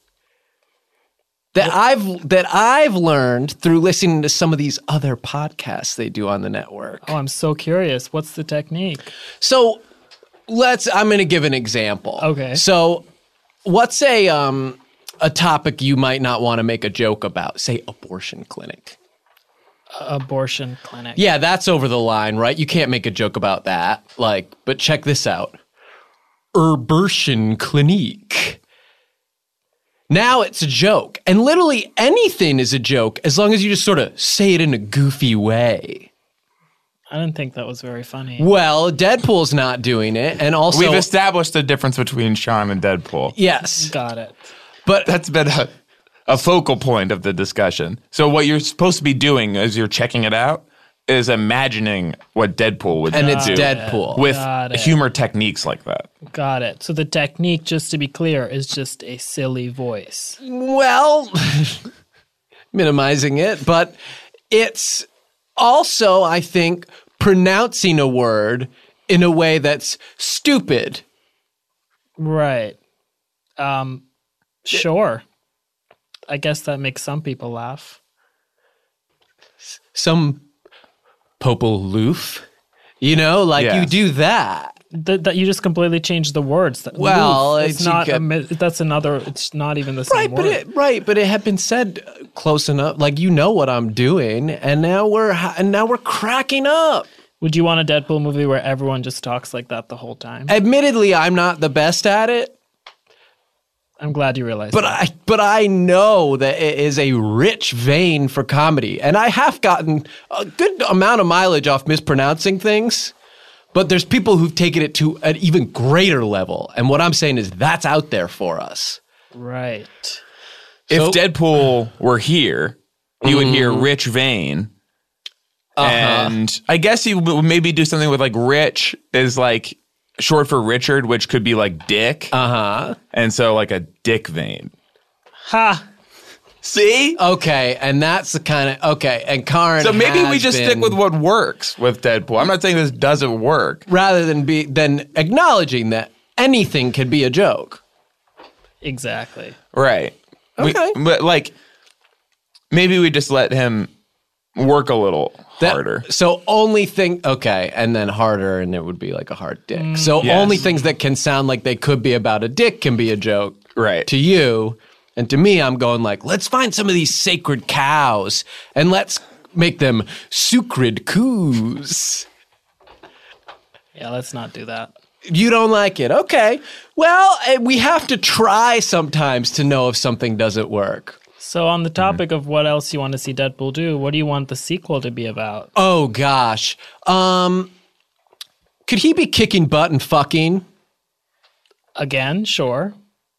that I've that I've learned through listening to some of these other podcasts they do on the network? Oh, I'm so curious. What's the technique? So let's I'm going to give an example. Okay. So what's a um a topic you might not want to make a joke about? Say abortion clinic. Abortion clinic. Yeah, that's over the line, right? You can't make a joke about that. Like, but check this out. Abortion clinic. Now it's a joke. And literally anything is a joke as long as you just sort of say it in a goofy way. I didn't think that was very funny. Well, Deadpool's not doing it. And also, We've established the difference between Sean and Deadpool. yes. Got it. But That's been a, a focal point of the discussion. So what you're supposed to be doing as you're checking it out is imagining what Deadpool would and do it's Deadpool. with Got it. humor techniques like that. Got it. So the technique, just to be clear, is just a silly voice. Well, minimizing it, but it's also, I think, pronouncing a word in a way that's stupid. Right. Um, sure. I guess that makes some people laugh. Some popoloof, you know, like Yes. you do that. That, that you just completely changed the words. That, Well, loof, it's it's- you not. get- A, mi- that's another. It's not even the same Right, but word. it right, but it had been said close enough. Like you know what I'm doing, and now we're ha- and now we're cracking up. Would you want a Deadpool movie where everyone just talks like that the whole time? Admittedly, I'm not the best at it, I'm glad you realized. but that. I but I know that it is a rich vein for comedy, and I have gotten a good amount of mileage off mispronouncing things. But there's people who've taken it to an even greater level, and what I'm saying is that's out there for us. Right. If So- Deadpool were here, he would hear Rich Vane. And I guess he would maybe do something with like Rich is like short for Richard, which could be like Dick. Uh huh. And so like a Dick Vane. Ha. See? Okay, and that's the kind of okay. And Karin, So maybe we has just been- stick with what works with Deadpool. I'm not saying this doesn't work. rather than be than acknowledging that anything can be a joke. Exactly. Right. We- Okay. but like maybe we just let him work a little That- harder. So only thing okay, and then harder, and it would be like a hard dick. so Yes. only things that can sound like they could be about a dick can be a joke. Right. To you. And to me, I'm going like, let's find some of these sacred cows and let's make them sucrid coos. Yeah. Let's not do that. You don't like it. Okay. Well, eh, we have to try sometimes to know if something doesn't work. So on the topic of what else you want to see Deadpool do, what do you want the sequel to be about? Oh gosh. Um could he be kicking butt and fucking? Again, sure.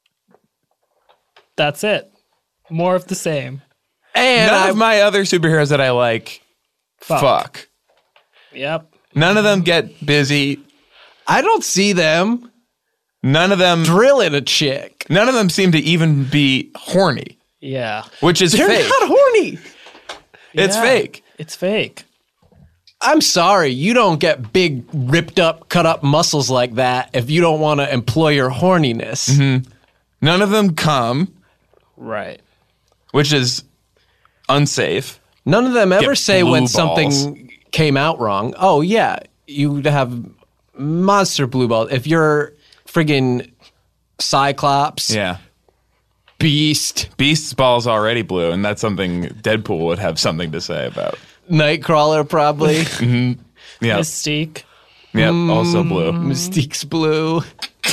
That's it. More of the same. And None I, of my other superheroes that I like Fuck. fuck. Yep. None of them get busy. I don't see them None of them drilling a chick. none of them seem to even be horny, Yeah. which is They're fake. not horny. It's Yeah. fake. It's fake. I'm sorry, you don't get big, ripped up, cut up muscles like that if you don't want to employ your horniness. None of them come, Right. which is unsafe. None of them ever Get say blue when balls. something came out wrong. Oh, yeah, you would have monster blue balls. If you're friggin' Cyclops, Yeah. Beast, Beast's ball's already blue, and that's something Deadpool would have something to say about. Nightcrawler probably, Yeah. Mystique. Yep. Also blue. Mystique's blue.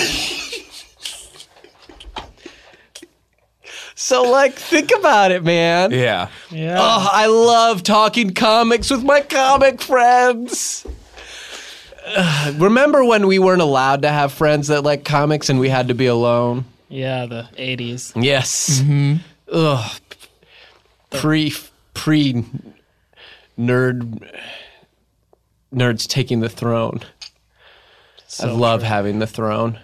So, like, think about it, man. Yeah. Yeah. Oh, I love talking comics with my comic friends. Ugh, remember when we weren't allowed to have friends that like comics and we had to be alone? Yeah, the eighties. Yes. Ugh. Pre pre nerd nerds taking the throne. I love having the throne.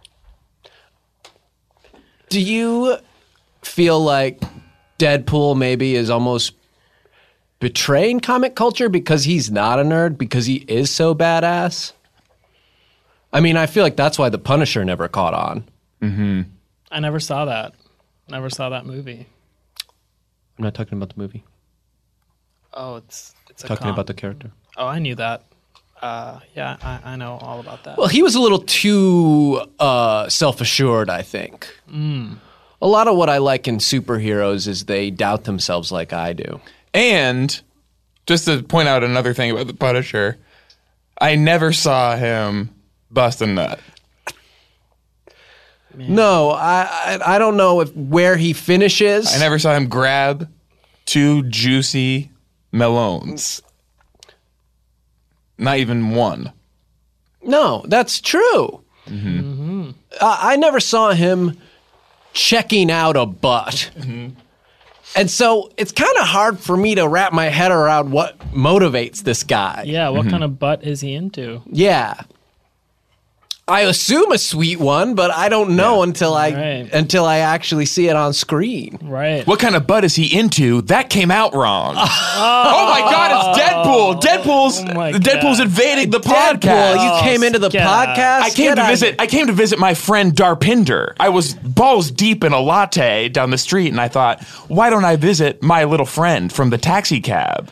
Do you feel like Deadpool maybe is almost betraying comic culture because he's not a nerd, because he is so badass? I mean, I feel like that's why the Punisher never caught on. I never saw that. Never saw that movie. I'm not talking about the movie. Oh, it's it's a Talking com- about the character. Oh, I knew that. Uh, yeah, I, I know all about that. Well, he was a little too uh, self-assured, I think. A lot of what I like in superheroes is they doubt themselves like I do. And just to point out another thing about the Punisher, I never saw him bust a nut. No, I, I I don't know if where he finishes. I never saw him grab two juicy melons. Not even one. No, that's true. Mm-hmm. Mm-hmm. Uh, I never saw him checking out a butt. Mm-hmm. And so it's kind of hard for me to wrap my head around what motivates this guy. Yeah, what Mm-hmm. kind of butt is he into? Yeah. I assume a sweet one, but I don't know Yeah. until I Right. until I actually see it on screen. Right. What kind of butt is he into? That came out wrong. Oh, my God, it's Deadpool. Deadpool's Oh my Deadpool's God. invading the Deadpool, podcast. you came into the get out. podcast. I came Get to out. visit. I came to visit my friend Darpinder. I was balls deep in a latte down the street, and I thought, why don't I visit my little friend from the taxi cab?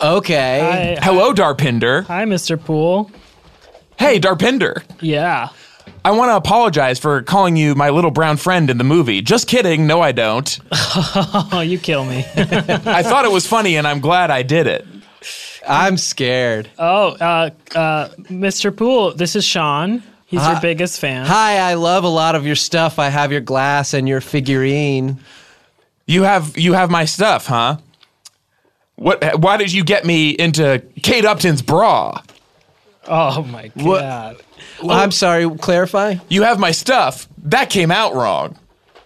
Okay. Hi, Hello, Darpinder. hi, Mister Poole. Hey, Darpinder. Yeah. I want to apologize for calling you my little brown friend in the movie. Just kidding. No, I don't. Oh, you kill me. I thought it was funny, and I'm glad I did it. I'm scared. Oh, uh, uh, Mister Poole, this is Sean. He's your biggest fan. Hi, I love a lot of your stuff. I have your glass and your figurine. You have you have my stuff, huh? What? Why did you get me into Kate Upton's bra? Oh my What? God. I'm sorry, clarify? You have my stuff. That came out wrong.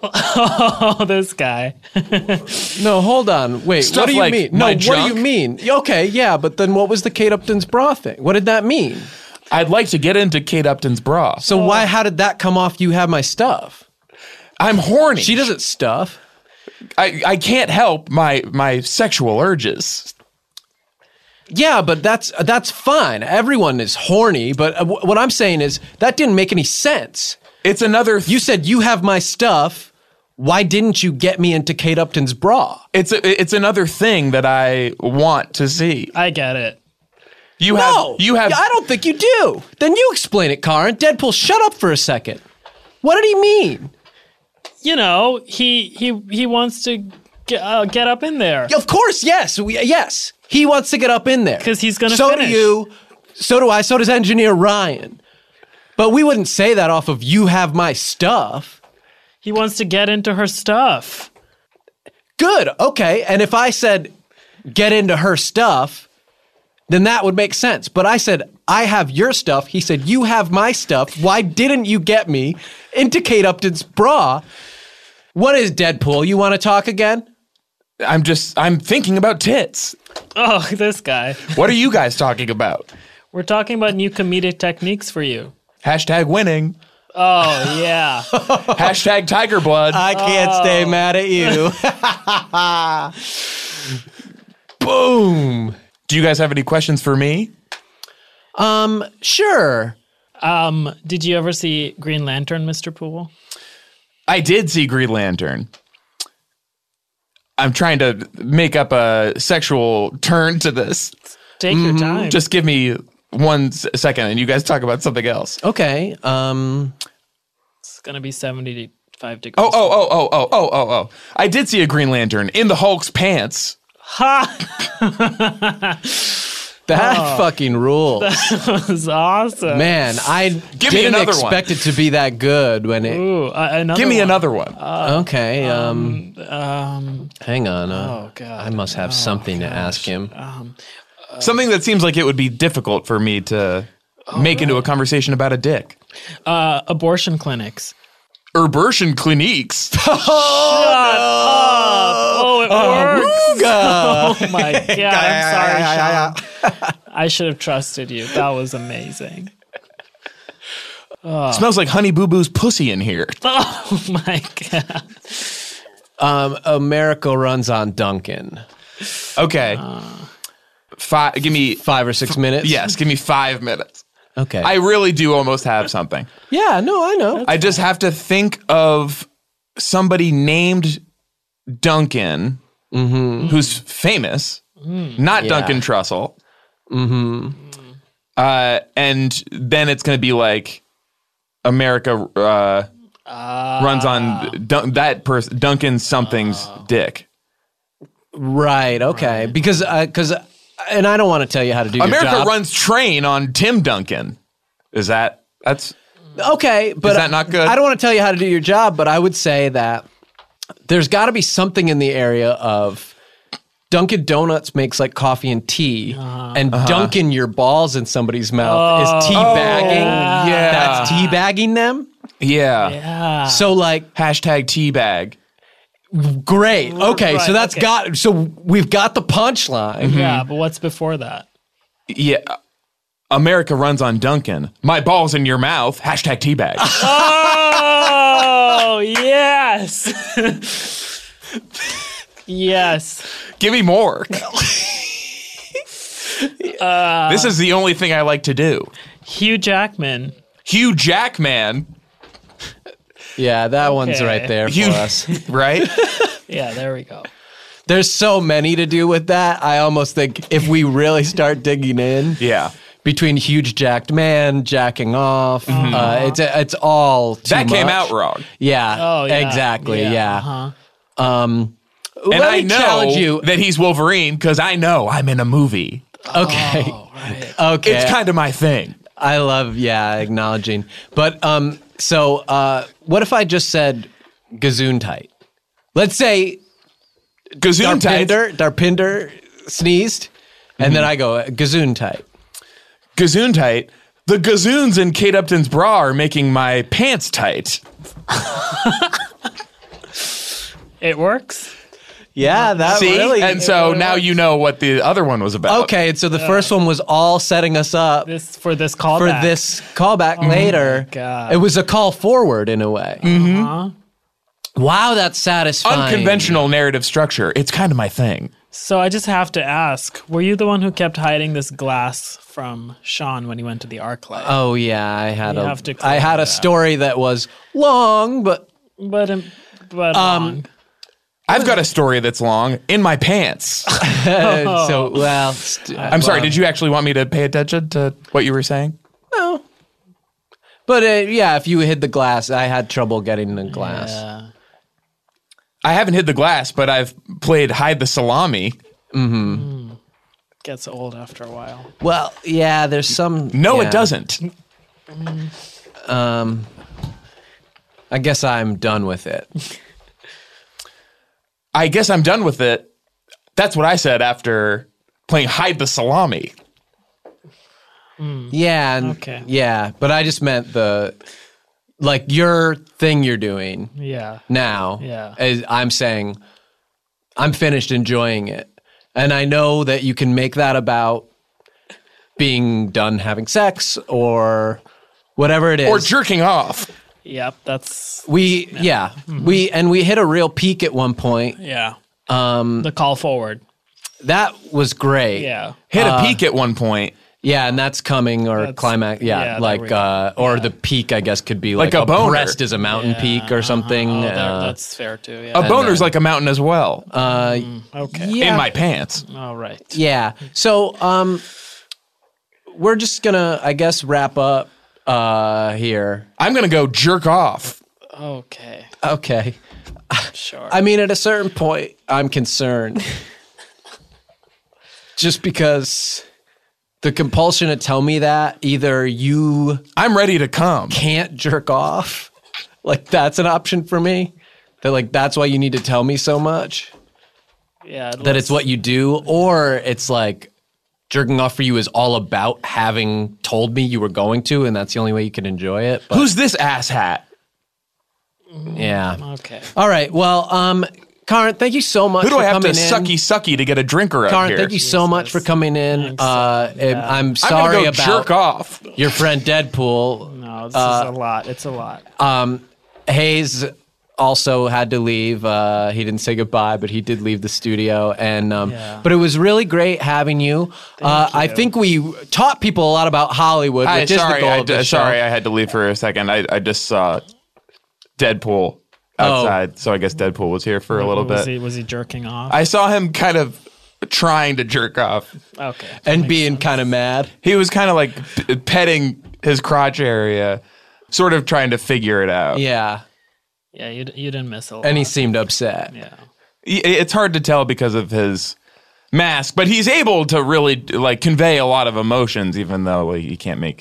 Oh, this guy. No, hold on. Wait, Stuff what do you like mean? my No, what do junk? you mean? Okay, yeah, but then what was the Kate Upton's bra thing? What did that mean? I'd like to get into Kate Upton's bra. So why, how did that come off? You have my stuff. I'm horny. She doesn't stuff. I, I can't help my my sexual urges. Yeah, but that's that's fine. Everyone is horny, but uh, wh- what I'm saying is that didn't make any sense. It's another. Th- You said you have my stuff. Why didn't you get me into Kate Upton's bra? it's a, it's another thing that I want to see. I get it. You No, have you have. Yeah, I don't think you do. Then you explain it, Karin. Deadpool, shut up for a second. What did he mean? You know, he he he wants to get, uh, get up in there. Of course, yes, we, yes. He wants to get up in there 'Cause he's gonna So finish. do you. So do I. So does Engineer Ryan. But we wouldn't say that off of you have my stuff. He wants to get into her stuff. Good. Okay. And if I said get into her stuff, then that would make sense. But I said I have your stuff. He said you have my stuff. Why didn't you get me into Kate Upton's bra? What is Deadpool? You want to talk again? I'm just. I'm thinking about tits. Oh, this guy. What are you guys talking about? We're talking about new comedic techniques for you. Hashtag winning. Oh, yeah. Hashtag tiger blood. I can't stay mad at you. Boom. Do you guys have any questions for me? Um, sure. Um, did you ever see Green Lantern, Mister Poole? I did see Green Lantern. I'm trying to make up a sexual turn to this. Take your time. Just give me one s- second and you guys talk about something else. Okay. Um, It's going to be seventy-five degrees. Oh, oh, oh, oh, oh, oh, oh, oh. I did see a Green Lantern in the Hulk's pants. Ha! that fucking rules. That was awesome. Man, I Give me didn't another one. expect it to be that good when it. Ooh, uh, another Give me one. another one. Okay. Um, Um, hang on. Uh, oh, God. I must have something to ask him. Something that seems like it would be difficult for me to make into a conversation about a dick. uh, abortion clinics. Urbertion cliniques. Oh, it works. Oh, my God. I'm sorry, Sean. I should have trusted you. That was amazing. Smells like Honey Boo Boo's pussy in here. Oh, my God. Um, America runs on Duncan. Okay. Five. Give me Five or six minutes? yes. Give me five minutes. Okay. I really do almost have something. yeah, no, I know. I just have to think of somebody named Duncan who's famous, not Yeah. Duncan Trussell. Mm-hmm. Uh, and then it's going to be like America uh, runs on Dun- that person, Duncan something's dick. Right, okay. Because, uh, cause, and I don't want to tell you how to do your America job. runs train on Tim Duncan. Is that, that's, Okay, but Is that not good? I don't want to tell you how to do your job, but I would say that there's got to be something in the area of Dunkin' Donuts makes like coffee and tea, uh-huh. and uh-huh. dunking your balls in somebody's mouth oh. is teabagging. Oh, yeah. That's teabagging them. Yeah. Yeah. So like hashtag teabag. Great. Okay, right, so that's okay. got so we've got the punchline. Mm-hmm. Yeah, but what's before that? Yeah. America runs on Dunkin'. My balls in your mouth. Hashtag teabag. Oh, yes. Yes. Give me more. uh, this is the only thing I like to do. Hugh Jackman. Hugh Jackman. Yeah, that okay. one's right there for Hugh, us. Right? Yeah, there we go. There's so many to do with that. I almost think if we really start digging in. Yeah. Between huge jacked man, jacking off, mm-hmm. uh, it's it's all too that came much. out wrong. Yeah, oh, yeah. exactly. Yeah. yeah. Uh-huh. Um, and I know you. that he's Wolverine because I know I'm in a movie. Okay. Oh, right. Okay. It's kind of my thing. I love, yeah, acknowledging. But um, so uh, what if I just said Gazoon tight? Let's say Gazoon tight. Darpinder, Darpinder sneezed, and mm-hmm. then I go Gazoon tight. Gazoon tight. The gazoons in Kate Upton's bra are making my pants tight. It works. Yeah, that See? really. And so really now works. You know what the other one was about. Okay, and so the yeah. first one was all setting us up this for this callback. For this callback oh later. God. It was a call forward in a way. Mm-hmm. Uh-huh. Wow, that's satisfying. Unconventional narrative structure. It's kind of my thing. So I just have to ask, were you the one who kept hiding this glass from Sean when he went to the ArcLight? Oh yeah, I had you a have to I had a story that was long, but but um, but um, long. I've got a story that's long in my pants. oh. So well, st- I'm well, sorry. Did you actually want me to pay attention to what you were saying? No. But uh, yeah, if you hid the glass, I had trouble getting the glass. Yeah. I haven't hid the glass, but I've played hide the salami. Mm-hmm. Mm. Gets old after a while. Well, yeah, there's some. No, yeah. it doesn't. Um, I guess I'm done with it. I guess I'm done with it. That's what I said after playing hide the salami. Mm. Yeah. And, okay. Yeah, but I just meant the. Like your thing you're doing yeah. now, yeah. is I'm saying I'm finished enjoying it. And I know that you can make that about being done having sex or whatever it is. Or jerking off. Yep, that's... We, yeah, yeah mm-hmm. we and we hit a real peak at one point. Yeah. Um, the call forward. That was great. Yeah. Hit uh, a peak at one point. Yeah, and that's coming or that's, climax. Yeah, yeah like uh, or yeah. the peak, I guess, could be like, like a, a boner. breast is a mountain yeah, peak or something. Uh-huh. Oh, that, uh, that's fair too. Yeah. A boner's then, like a mountain as well. Uh, mm, okay. Yeah. In my pants. All right. Yeah. So um, we're just gonna, I guess, wrap up uh, here. I'm gonna go jerk off. Okay. Okay. Sure. I mean, at a certain point, I'm concerned. Just because the compulsion to tell me that either you I'm ready to come. Can't jerk off. Like that's an option for me. That like that's why you need to tell me so much. Yeah. That it's what you do, or it's like jerking off for you is all about having told me you were going to, and that's the only way you can enjoy it. But, who's this asshat? Yeah. Okay. All right. Well, um, Karan, thank you so much. Who do for I have coming to in. sucky sucky to get a drinker out Karan, here? thank you so Jesus. much for coming in. Thanks. Uh, Yeah. I'm I'm sorry gonna go about jerk off. your friend Deadpool. No, this Uh, is a lot. It's a lot. Um, Hayes also had to leave. Uh, he didn't say goodbye, but he did leave the studio. And um, Yeah. but it was really great having you. Uh, I you. think we taught people a lot about Hollywood, I, which is sorry, the goal I, of the d- show. sorry, I had to leave for a second. I, I just saw Deadpool outside, so I guess Deadpool was here for a little was bit. He, was he jerking off? I saw him kind of trying to jerk off. Okay. and being kind of mad. He was kind of like p- petting his crotch area, sort of trying to figure it out. Yeah, Yeah, you d- you didn't miss a lot. and he seemed upset. Yeah. I- It's hard to tell because of his mask, but he's able to really like convey a lot of emotions, even though like, he can't make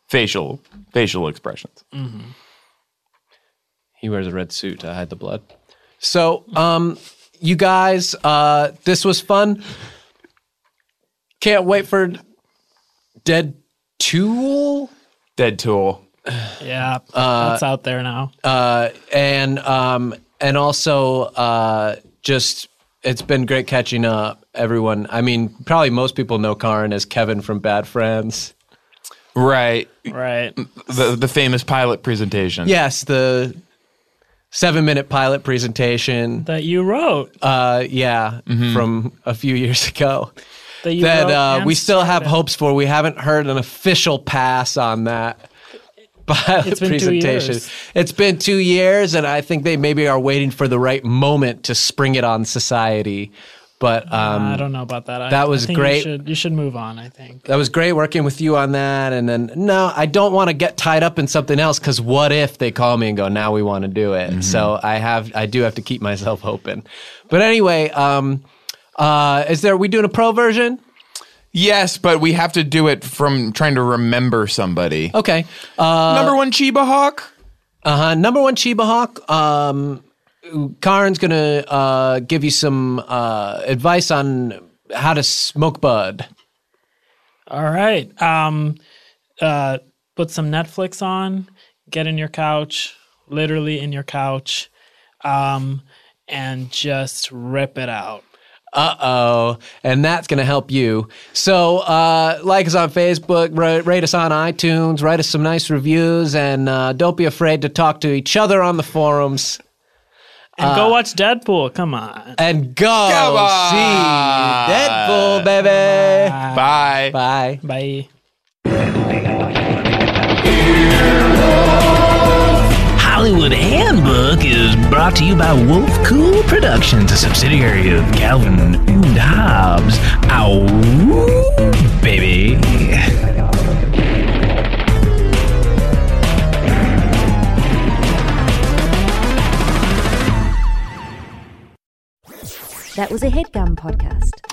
facial facial expressions. Mm-hmm. He wears a red suit to hide the blood. So, um, you guys, uh, this was fun. Can't wait for Dead Tool. Dead Tool. Yeah, that's out there now. Uh, and um, and also uh, just it's been great catching up, everyone. I mean, probably most people know Karin as Kevin from Bad Friends. Right. Right. The the famous pilot presentation. Yes, the seven minute pilot presentation That you wrote. Uh, yeah, mm-hmm. from a few years ago. That, you that wrote uh, and we still have started. hopes for. We haven't heard an official pass on that pilot It's been two presentation. years. It's been two years, and I think they maybe are waiting for the right moment to spring it on society. But um, I don't know about that. I, that was I think great. You should, you should move on, I think. That was great working with you on that. And then, no, I don't want to get tied up in something else because what if they call me and go, now we want to do it? Mm-hmm. So I have, I do have to keep myself open. But anyway, um, uh, is there, are we doing a pro version? Yes, but we have to do it from trying to remember somebody. Okay. Uh, Number one Chiba Hawk. Uh-huh. Number one Chiba Hawk. Um, Karin's going to uh, give you some uh, advice on how to smoke bud. All right. Um, uh, put some Netflix on, get in your couch, literally in your couch, um, and just rip it out. Uh-oh. And that's going to help you. So uh, like us on Facebook, rate, rate us on iTunes, write us some nice reviews, and uh, don't be afraid to talk to each other on the forums. And uh, go watch Deadpool. Come on. And go Come on. see Deadpool, baby. Bye. Bye. Bye. Hollywood Handbook is brought to you by Wolf Cool Productions, a subsidiary of Calvin and Hobbes. Ow, baby. That was a HeadGum podcast.